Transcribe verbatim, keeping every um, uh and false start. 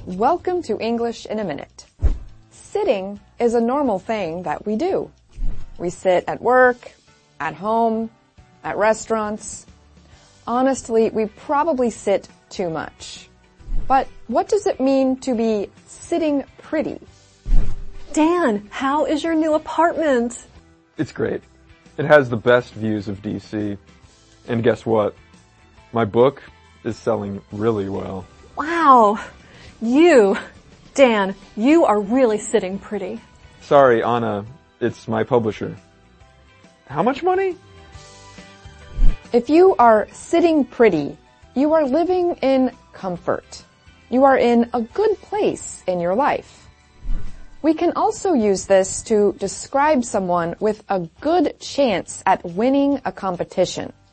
Welcome to English in a Minute. Sitting is a normal thing that we do. We sit at work, at home, at restaurants. Honestly, we probably sit too much. But what does it mean to be sitting pretty? Dan, how is your new apartment? It's great. It has the best views of D C. And guess what? My book is selling really well. Wow. You, Dan, you are really sitting pretty. Sorry, Anna. It's my publisher. How much money? If you are sitting pretty, you are living in comfort. You are in a good place in your life. We can also use this to describe someone with a good chance at winning a competition.